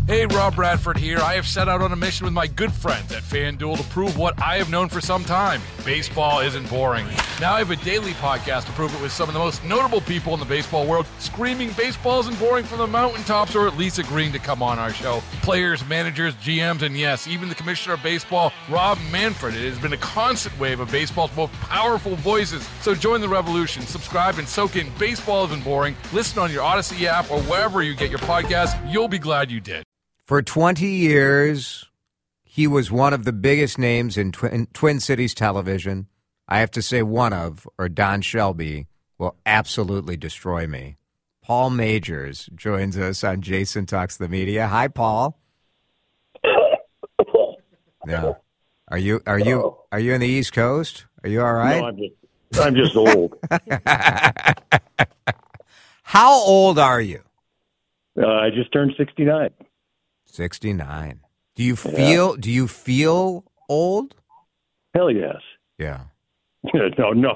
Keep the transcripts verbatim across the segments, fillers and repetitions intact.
Hey, Rob Bradford here. I have set out on a mission with my good friends at FanDuel to prove what I have known for some time. Baseball isn't boring. Now I have a daily podcast to prove it with some of the most notable people in the baseball world, screaming baseball isn't boring from the mountaintops, or at least agreeing to come on our show. Players, managers, G Ms, and yes, even the commissioner of baseball, Rob Manfred. It has been a constant wave of baseball's most powerful voices. So join the revolution. Subscribe and soak in Baseball Isn't Boring. Listen on your Odyssey app or wherever you get your podcasts. You'll be glad you did. For twenty years, he was one of the biggest names in Twin, Twin Cities television. I have to say one of, or Don Shelby will absolutely destroy me. Paul Magers joins us on Jason Talks the Media. Hi, Paul. Yeah. Are you are you are you in the East Coast? Are you all right? No, I'm just I'm just old. How old are you? Uh, I just turned sixty-nine. sixty-nine. Do you feel Yeah. do you feel old? Hell yes. Yeah. no, no.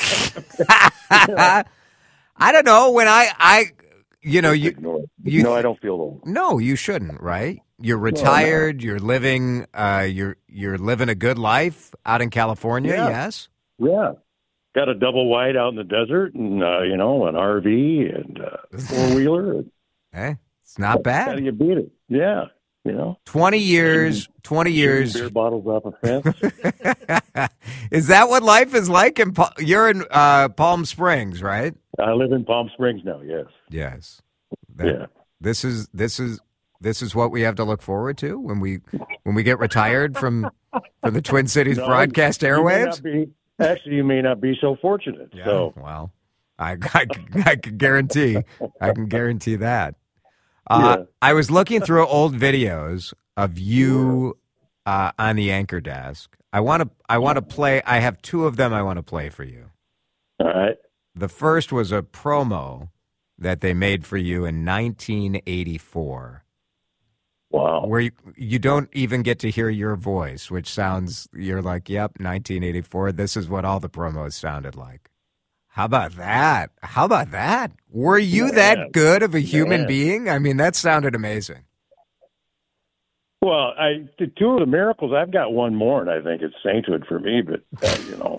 I don't know. When I, I you know, you, Ignore it. you no, I don't feel old. No, you shouldn't, right? You're retired, you're living uh you're you're living a good life out in California, Yeah. yes? Yeah. Got a double wide out in the desert and, uh, you know, an R V and uh, four-wheeler. Hey, it's not How bad. do you beat it? Yeah. You know? twenty years, twenty years. Beer bottles off a fence. Is that what life is like? In Pa- You're in uh, Palm Springs, right? I live in Palm Springs now, yes. Yes. That- Yeah. This is this is this is what we have to look forward to when we when we get retired from from the Twin Cities No, broadcast you may airwaves. not be- Actually, you may not be so fortunate. Yeah. So, Well, I, I, I can guarantee I can guarantee that. Uh, Yeah. I was looking through old videos of you uh, on the anchor desk. I want to I want to play. I have two of them I want to play for you. all right. The first was a promo that they made for you in nineteen eighty-four, Wow. where you, you don't even get to hear your voice, which sounds, you're like, yep, nineteen eighty-four. This is what all the promos sounded like. How about that? How about that? Were you Man. that good of a human Man. being? I mean, that sounded amazing. Well, I the two of the miracles. I've got one more, and I think it's sainthood for me. But uh, you know,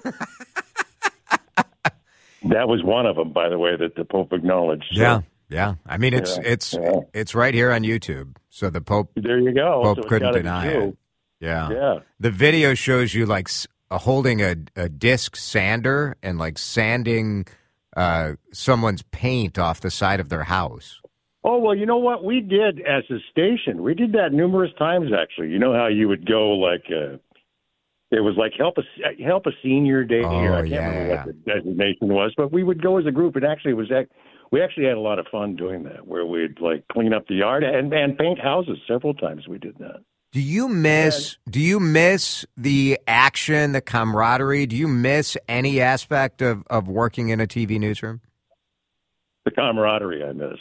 that was one of them, by the way, that the Pope acknowledged. So, Yeah, yeah. I mean, it's Yeah, it's yeah. it's right here on YouTube. So the Pope there you go. Pope So it's couldn't gotta be deny true. it. Yeah. Yeah. The video shows you like s- uh, holding a, a disc sander and like sanding uh, someone's paint off the side of their house. Oh well, you know what we did as a station? We did that numerous times. Actually, you know how you would go like. Uh, It was like help a help a senior day Oh, here. I can't yeah, remember yeah. what the designation was, but we would go as a group. And actually, it was ac- we actually had a lot of fun doing that, where we'd like clean up the yard and, and paint houses. Several times we did that. Do you miss do you miss the action, the camaraderie? Do you miss any aspect of, of working in a T V newsroom? The camaraderie I miss.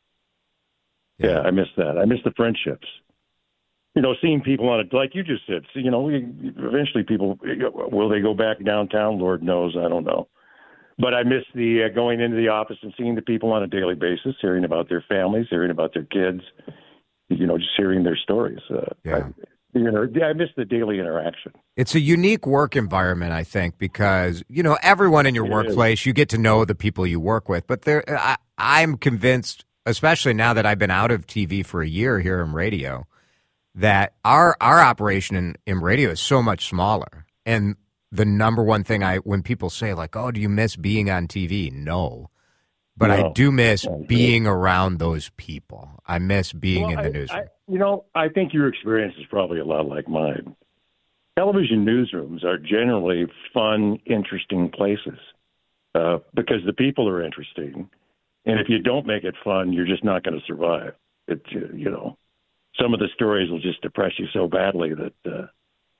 Yeah, I miss that. I miss the friendships. You know, seeing people on it, like you just said. So, you know, we, eventually people will they go back downtown? Lord knows, I don't know. But I miss the uh, going into the office and seeing the people on a daily basis, hearing about their families, hearing about their kids. You know, just hearing their stories. Uh, Yeah. I, you know, I miss the daily interaction. It's a unique work environment, I think, because, you know, everyone in your It workplace, you get to know the people you work with. But there, I, I'm convinced, especially now that I've been out of T V for a year here in radio, that our our operation in, in radio is so much smaller. And the number one thing I, when people say like, oh, do you miss being on T V? No. But I No. do miss No. being around those people. I miss being Well, in the I- newsroom. I, you know, I think your experience is probably a lot like mine. Television newsrooms are generally fun, interesting places uh, because the people are interesting. And if you don't make it fun, you're just not going to survive. It, uh, you know, some of the stories will just depress you so badly that uh,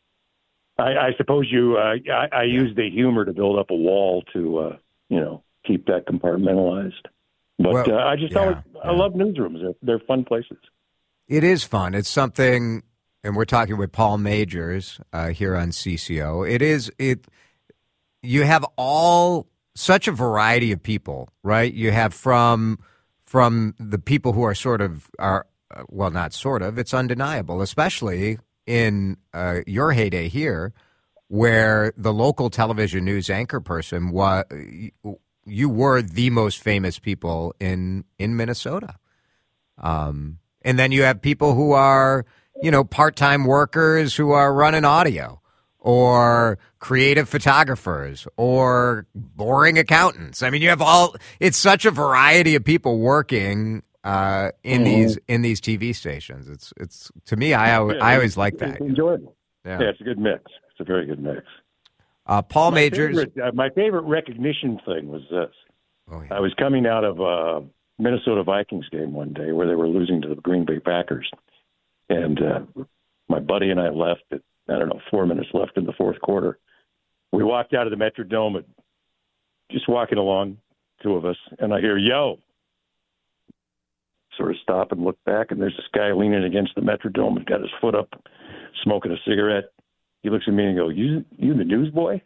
I, I suppose you. Uh, I, I use the humor to build up a wall to, uh, you know, keep that compartmentalized. But Well, uh, I just yeah, always, yeah. I love newsrooms. They're, they're fun places. It is fun. It's something, and we're talking with Paul Magers uh, here on C C O. It is it. You have all such a variety of people, right? You have from from the people who are sort of are uh, well, not sort of, it's undeniable, especially in uh, your heyday here, where the local television news anchor person was, you were the most famous people in in Minnesota. Um, and then you have people who are, you know, part-time workers who are running audio, or creative photographers, or boring accountants. I mean, you have all, it's such a variety of people working uh, in mm-hmm. these in these T V stations. It's it's to me, I always, yeah, I always like that. It's enjoyable. Yeah. yeah, it's a good mix. It's a very good mix. Uh, Paul my Majors. Favorite, uh, my favorite recognition thing was this. Oh, yeah. I was coming out of a Minnesota Vikings game one day where they were losing to the Green Bay Packers. And uh, my buddy and I left at, I don't know, four minutes left in the fourth quarter. We walked out of the Metrodome, and just walking along, two of us, and I hear, yo. Sort of stop and look back, and there's this guy leaning against the Metrodome and got his foot up, smoking a cigarette. He looks at me and goes, you, you the newsboy?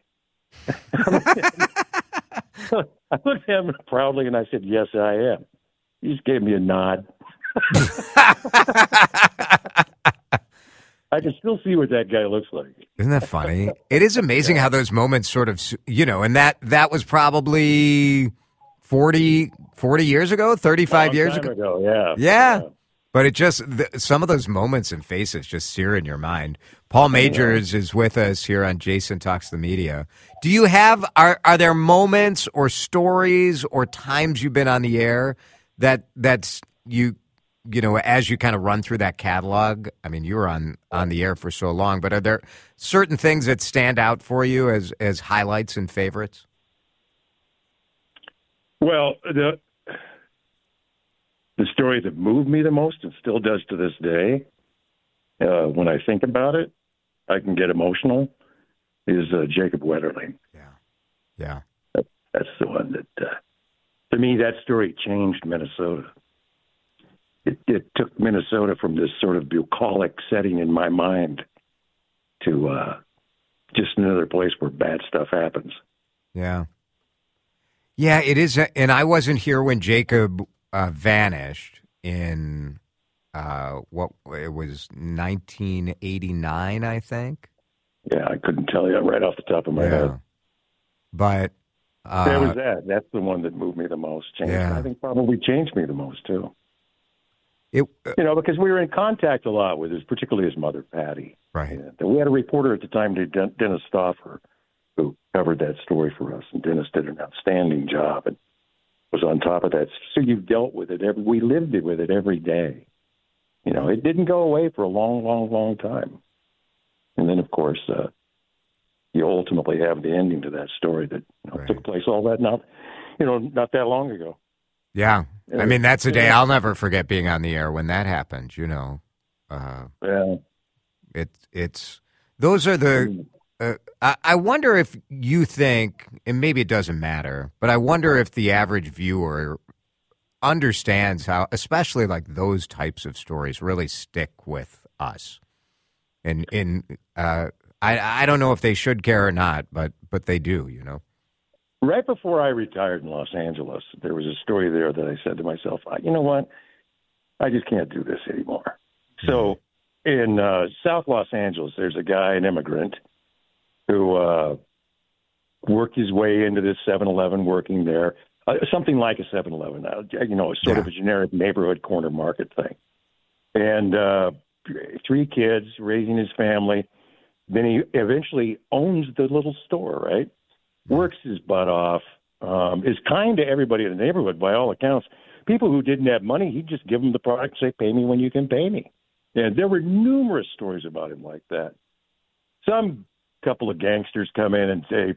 I looked at him proudly, and I said, yes, I am. He just gave me a nod. I can still see what that guy looks like. Isn't that funny? It is amazing how those moments sort of, you know, and that, that was probably forty, forty years ago, thirty-five years ago. ago. Yeah. Yeah. Yeah. But it just, the, some of those moments and faces just sear in your mind. Paul Majors yeah. is with us here on Jason Talks the Media. Do you have, are, are there moments or stories or times you've been on the air that, that's you, you know, as you kind of run through that catalog? I mean, you were on, on the air for so long, but are there certain things that stand out for you as, as highlights and favorites? Well, the the story that moved me the most, and still does to this day, uh, when I think about it, I can get emotional, is uh, Jacob Wetterling. Yeah. Yeah. That, that's the one that, uh, to me, that story changed Minnesota. It, it took Minnesota from this sort of bucolic setting in my mind to uh, just another place where bad stuff happens. Yeah. Yeah, it is. And I wasn't here when Jacob uh, vanished in, uh, what, it was nineteen eighty-nine, I think. Yeah, I couldn't tell you right off the top of my yeah. head. But uh, there was that. That's the one that moved me the most. Changed. Yeah. I think probably changed me the most, too. It, uh, you know, because we were in contact a lot with his, particularly his mother, Patty. Right. And we had a reporter at the time, Dennis Stauffer, who covered that story for us. And Dennis did an outstanding job and was on top of that. So you dealt with it. Every, we lived it with it every day. You know, it didn't go away for a long, long, long time. And then, of course, uh, you ultimately have the ending to that story that you know, right. took place all that not, you know, not that long ago. Yeah. I mean, that's a day I'll never forget being on the air when that happened, you know. Uh, yeah. It, it's, those are the, uh, I, I wonder if you think, and maybe it doesn't matter, but I wonder if the average viewer understands how, especially like those types of stories really stick with us. And, and uh, I, I don't know if they should care or not, but, but they do, you know. Right before I retired in Los Angeles, there was a story there that I said to myself, you know what? I just can't do this anymore. Mm-hmm. So in uh, South Los Angeles, there's a guy, an immigrant, who uh, worked his way into this seven eleven working there, uh, something like a seven eleven, uh, you know, sort yeah. of a generic neighborhood corner market thing. And uh, three kids, raising his family. Then he eventually owns the little store, right? Works his butt off, um, is kind to everybody in the neighborhood by all accounts. People who didn't have money, he'd just give them the product, say, pay me when you can pay me. And there were numerous stories about him like that. Some couple of gangsters come in and say,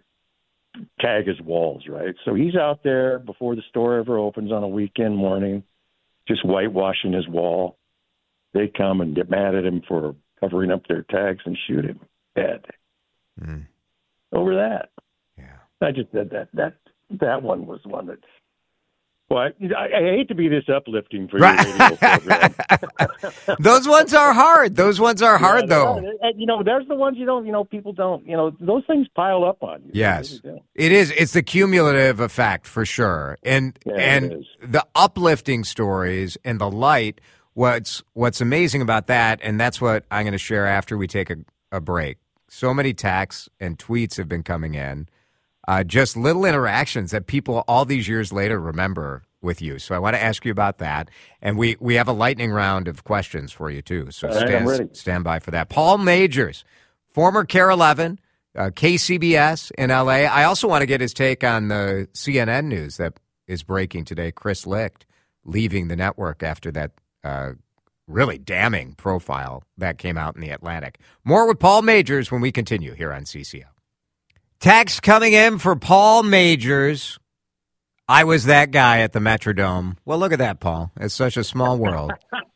tag his walls, right? So he's out there before the store ever opens on a weekend morning, just whitewashing his wall. They come and get mad at him for covering up their tags and shoot him dead. Mm. Over that. I just said that that that one was one that. Well, I, I hate to be this uplifting for right. your radio program. Those ones are hard. Those ones are hard, yeah, though. And, you know, there's the ones you don't. You know, people don't. You know, those things pile up on you. Yes, really it is. It's the cumulative effect for sure, and yeah, and the uplifting stories and the light what's what's amazing about that, and that's what I'm going to share after we take a, a break. So many texts and tweets have been coming in, uh, just little interactions that people all these years later remember with you. So I want to ask you about that, and we we have a lightning round of questions for you too. So right, I'm ready. stand, stand by for that. Paul Magers, former K A R E eleven. Uh, K C B S in L A. I also want to get his take on the C N N news that is breaking today. Chris Licht leaving the network after that uh, really damning profile that came out in The Atlantic. More with Paul Magers when we continue here on C C O. Text coming in for Paul Magers. I was that guy at the Metrodome. Well, look at that, Paul. It's such a small world.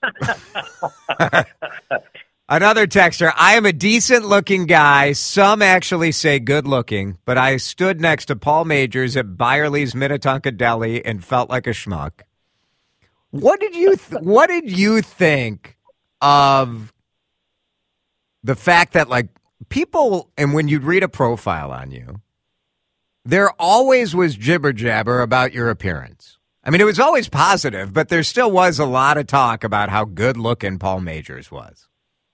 Another texter, I am a decent-looking guy. Some actually say good-looking, but I stood next to Paul Magers at Byerly's Minnetonka Deli and felt like a schmuck. What did you th- What did you think of the fact that, like, people, and when you'd read a profile on you, there always was jibber-jabber about your appearance. I mean, it was always positive, but there still was a lot of talk about how good-looking Paul Magers was.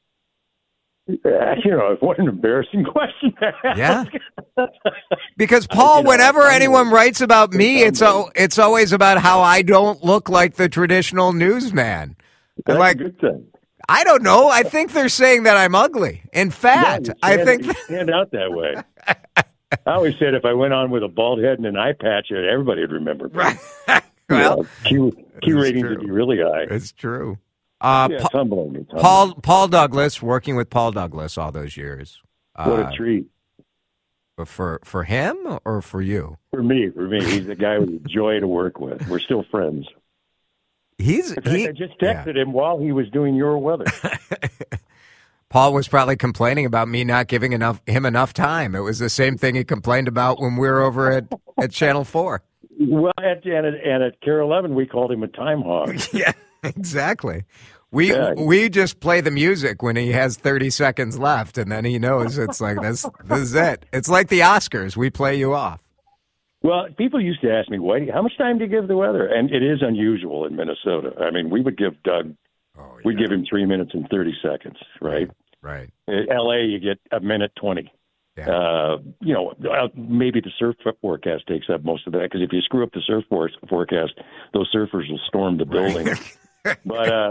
Uh, you know, what an embarrassing question. Yeah. Because, Paul, you know, whenever anyone writes about me, it's o- it's always about how I don't look like the traditional newsman. That's like, a good thing. I don't know. I think they're saying that I'm ugly. In fact, yeah, I think you stand out that way. I always said if I went on with a bald head and an eye patch, everybody would remember me. Right. Well, you know, Q, Q ratings true. would be really high. It's true. Uh, yeah, Pa- humbling, it's humbling. Paul Paul Douglas, working with Paul Douglas all those years. What uh, a treat. For for him or for you? For me, for me. He's a guy who's a joy to work with. We're still friends. He's In fact, he, I just texted yeah. him while he was doing your weather. Paul was probably complaining about me not giving enough him enough time. It was the same thing he complained about when we were over at, at Channel four. Well, at, and, at, and at K A R E eleven, we called him a time hog. Yeah, exactly. We Yeah. we just play the music when he has thirty seconds left, and then he knows it's like, this, this is it. It's like the Oscars. We play you off. Well, people used to ask me, Whitey, how much time do you give the weather? And it is unusual in Minnesota. I mean, we would give Doug, Oh, yeah. we'd give him three minutes and thirty seconds, right? Right. In L A, you get a minute twenty. Yeah. Uh, you know, uh, maybe the surf forecast takes up most of that, because if you screw up the surf for- forecast, those surfers will storm the building. But uh,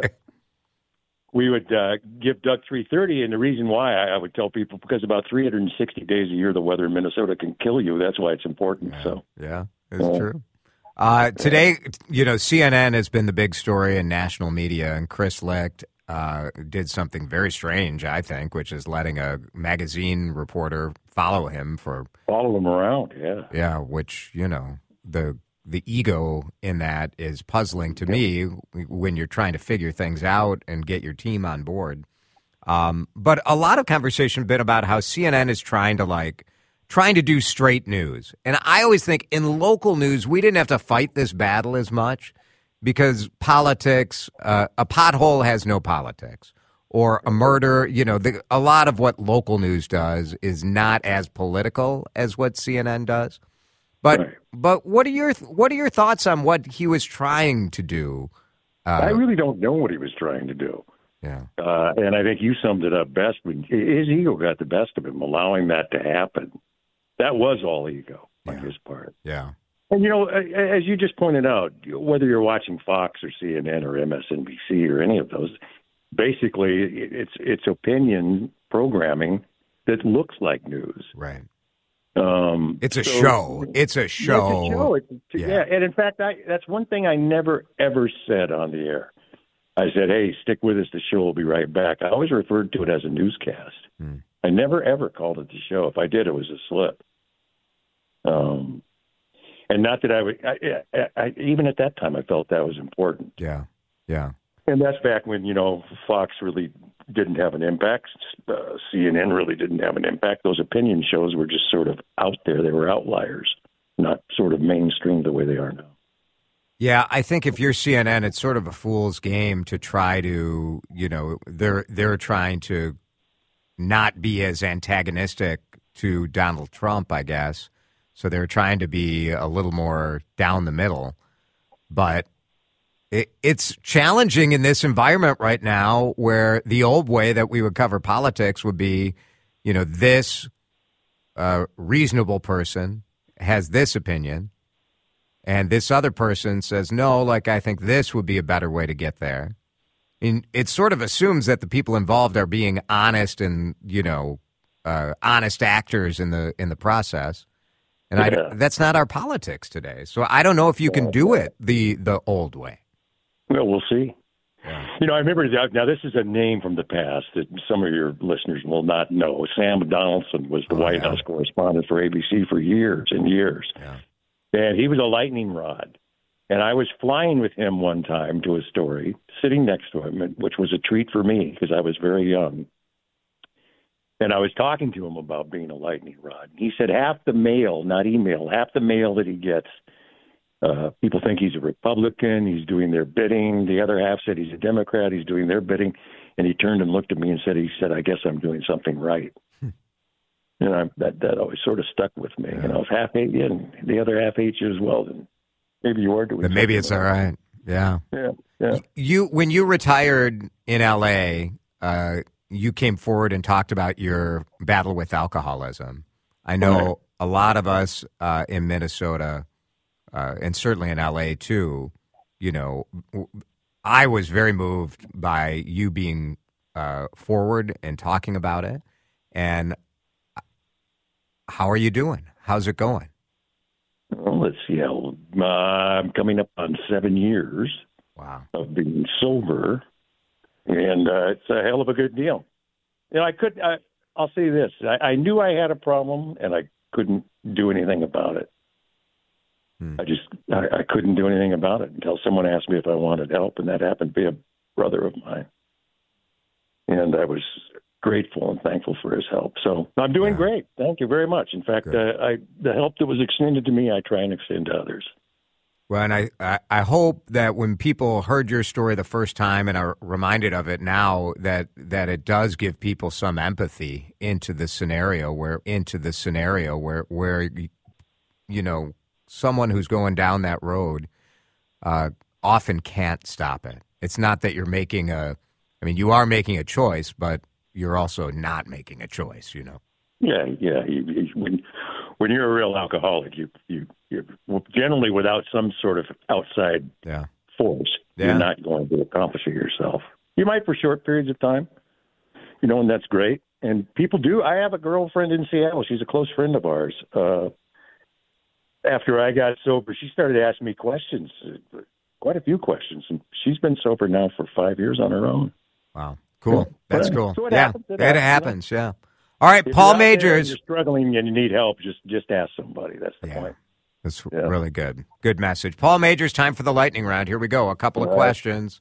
we would uh, give Doug three thirty, and the reason why I, I would tell people, because about three hundred sixty days a year the weather in Minnesota can kill you. That's why it's important. Yeah. So Yeah, it's Yeah. true. Uh, today, you know, C N N has been the big story in national media, and Chris Licht uh, did something very strange, I think, which is letting a magazine reporter follow him for follow them around. Yeah. yeah, which, you know, the the ego in that is puzzling to me when you're trying to figure things out and get your team on board. Um, but a lot of conversation been about how C N N is trying to like trying to do straight news. And I always think in local news, we didn't have to fight this battle as much because politics, uh, a pothole has no politics. Or a murder, you know, the, a lot of what local news does is not as political as what C N N does. But Right. but what are your what are your thoughts on what he was trying to do? Uh, I really don't know what he was trying to do. yeah, Uh, and I think you summed it up best when his ego got the best of him, allowing that to happen. That was all ego on Yeah. his part. yeah, And, you know, as you just pointed out, whether you're watching Fox or C N N or M S N B C or any of those, basically it's it's opinion programming that looks like news. right. Um, It's a so- show. It's a show. It's a show. It's, Yeah. yeah. And in fact, I, that's one thing I never, ever said on the air. I said, hey, stick with us. The show will be right back. I always referred to it as a newscast. Hmm. I never, ever called it the show. If I did, it was a slip. Um, and not that I would, I, I, I, even at that time, I felt that was important. Yeah, yeah, And that's back when, you know, Fox really didn't have an impact. Uh, C N N really didn't have an impact. Those opinion shows were just sort of out there. They were outliers, not sort of mainstream the way they are now. yeah. I think if you're C N N, it's sort of a fool's game to try to, you know, they're they're trying to not be as antagonistic to Donald Trump, I guess. So they're trying to be a little more down the middle. But it, it's challenging in this environment right now where the old way that we would cover politics would be, you know, this uh, reasonable person has this opinion, and this other person says, no, like, I think this would be a better way to get there. And it sort of assumes that the people involved are being honest and, you know, uh, honest actors in the in the process. And yeah. I, that's not our politics today. So I don't know if you can do it the, the old way. Well, we'll see. Yeah. You know, I remember, now this is a name from the past that some of your listeners will not know. Sam Donaldson was the Oh, White yeah. House correspondent for A B C for years and years. Yeah. And he was a lightning rod. And I was flying with him one time to a story, sitting next to him, which was a treat for me because I was very young. And I was talking to him about being a lightning rod. He said half the mail, not email, half the mail that he gets, uh, people think he's a Republican, he's doing their bidding. The other half said he's a Democrat, he's doing their bidding. And he turned and looked at me and said, he said, I guess I'm doing something right. Hmm. And I, that, that always sort of stuck with me. Yeah. You know, if half hate you and the other half hates you as well, then maybe you are doing then maybe it's all right. Yeah. Yeah. Yeah. You, when you retired in L A, uh, you came forward and talked about your battle with alcoholism. I know right. a lot of us uh, in Minnesota, uh, and certainly in L A too, you know, I was very moved by you being uh, forward and talking about it. And how are you doing? How's it going? Well, let's see. How, uh, I'm coming up on seven years wow. of being sober. And uh, it's a hell of a good deal. You know, I could. I, I'll say this: I, I knew I had a problem, and I couldn't do anything about it. Hmm. I just, I, I couldn't do anything about it until someone asked me if I wanted help, and that happened to be a brother of mine. And I was grateful and thankful for his help. So I'm doing yeah. great. Thank you very much. In fact, uh, I the help that was extended to me, I try and extend to others. Well, and I, I, I hope that when people heard your story the first time and are reminded of it now, that that it does give people some empathy into the scenario where into the scenario where where you know someone who's going down that road uh, often can't stop it. It's not that you're making a, I mean, you are making a choice, but you're also not making a choice. You know. Yeah, yeah. You, you, when when you're a real alcoholic, you you you're generally without some sort of outside yeah. force, yeah. you're not going to accomplish it yourself. You might for short periods of time, you know, and that's great. And people do. I have a girlfriend in Seattle. She's a close friend of ours. Uh, after I got sober, she started asking me questions, quite a few questions, and she's been sober now for five years on her own. Wow, cool. That's cool. So it yeah, happens. It, it happens. happens. Yeah. All right, if Paul you're Magers. You're struggling and you need help. Just just ask somebody. That's the yeah, point. That's yeah. really good. Good message. Paul Magers, time for the lightning round. Here we go. A couple of All questions.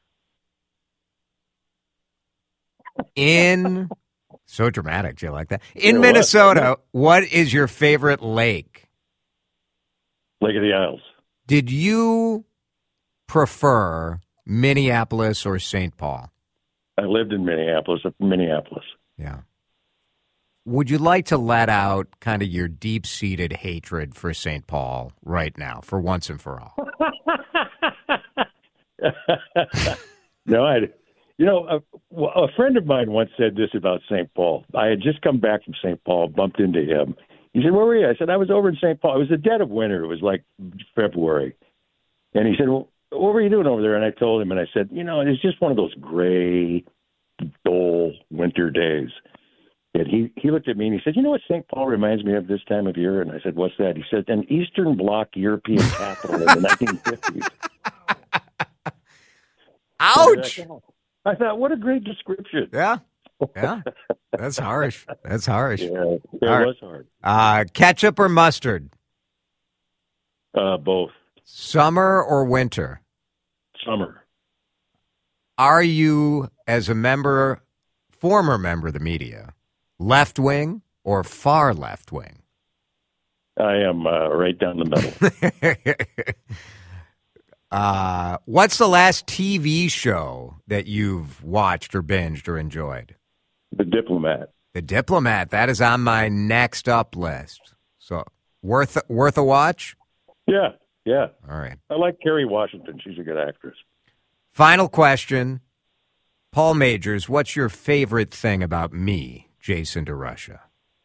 Right. In so dramatic, do you like that? In yeah, Minnesota, what? what is your favorite lake? Lake of the Isles. Did you prefer Minneapolis or Saint Paul? I lived in Minneapolis. Minneapolis. Yeah. Would you like to let out kind of your deep-seated hatred for Saint Paul right now, for once and for all? No, I. You know, a, a friend of mine once said this about Saint Paul. I had just come back from Saint Paul, bumped into him. He said, "Where were you?" I said, "I was over in Saint Paul." It was the dead of winter. It was like February, and he said, "Well, what were you doing over there?" And I told him, and I said, "You know, it's just one of those gray, dull winter days." And he, he looked at me and he said, "You know what Saint Paul reminds me of this time of year?" And I said, "What's that?" He said, "An Eastern Bloc European capital in the nineteen fifties. Ouch! I thought, what a great description. Yeah, yeah. That's harsh. That's harsh. Yeah, it right. was hard. Uh, ketchup or mustard? Uh, both. Summer or winter? Summer. Are you, as a member, former member of the media, left wing or far left wing? I am uh, right down the middle. uh, what's the last T V show that you've watched or binged or enjoyed? The Diplomat. The Diplomat. That is on my next up list. So worth worth a watch? Yeah, Yeah. All right. I like Kerry Washington. She's a good actress. Final question. Paul Magers, what's your favorite thing about me, Jason DeRusha?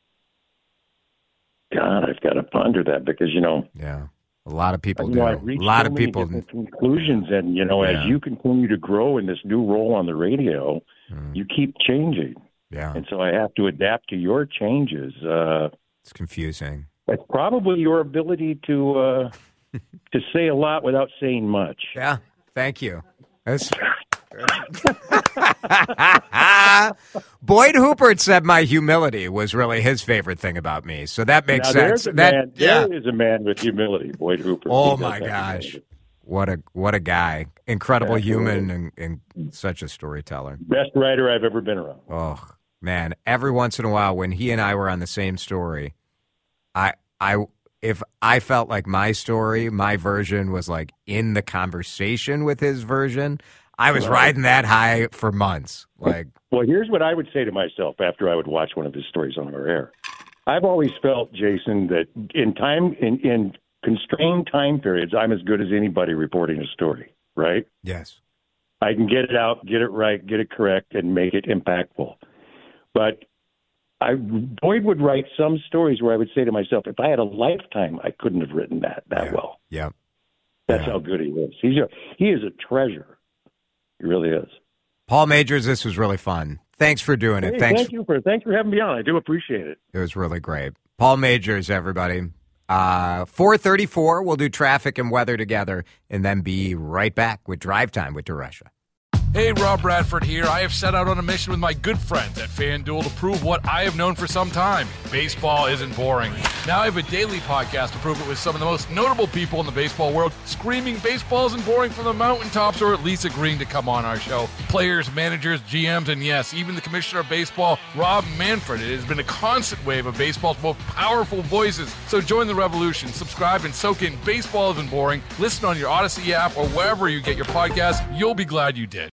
God, I've got to ponder that because, you know. Yeah. A lot of people you do. know, I've reached A lot so of many people. different conclusions, and, you know, Yeah. as you continue to grow in this new role on the radio, Mm. you keep changing. Yeah. And so I have to adapt to your changes. Uh, It's confusing. it's probably your ability to uh, to say a lot without saying much. Yeah. Thank you. That's... Boyd Hooper said my humility was really his favorite thing about me. So that makes now, sense. There's a that man, yeah. There is a man with humility, Boyd Hooper. Oh He my does have gosh. humility. What a what a guy. Incredible Absolutely. human and, and such a storyteller. Best writer I've ever been around. Oh man. Every once in a while when he and I were on the same story, I I if I felt like my story, my version was like in the conversation with his version, I was Right. riding that high for months. Like Well, here's what I would say to myself after I would watch one of his stories on our air. I've always felt, Jason, that in time in, in constrained time periods, I'm as good as anybody reporting a story, right? yes. I can get it out, get it right, get it correct, and make it impactful. But I, Boyd would write some stories where I would say to myself, if I had a lifetime, I couldn't have written that that Yeah. well. Yeah. That's Yeah. how good he is. He's a, he is a treasure. He really is. Paul Magers, this was really fun. Thanks for doing it. Hey, Thanks. thank you for thanks for having me on. I do appreciate it. It was really great. Paul Magers, everybody. Uh, four thirty-four, we'll do traffic and weather together and then be right back with Drive Time with DeRusha. Hey, Rob Bradford here. I have set out on a mission with my good friends at FanDuel to prove what I have known for some time. Baseball isn't boring. Now I have a daily podcast to prove it with some of the most notable people in the baseball world, screaming baseball isn't boring from the mountaintops, or at least agreeing to come on our show. Players, managers, G Ms, and yes, even the commissioner of baseball, Rob Manfred. It has been a constant wave of baseball's most powerful voices. So join the revolution. Subscribe and soak in Baseball Isn't Boring. Listen on your Odyssey app or wherever you get your podcasts. You'll be glad you did.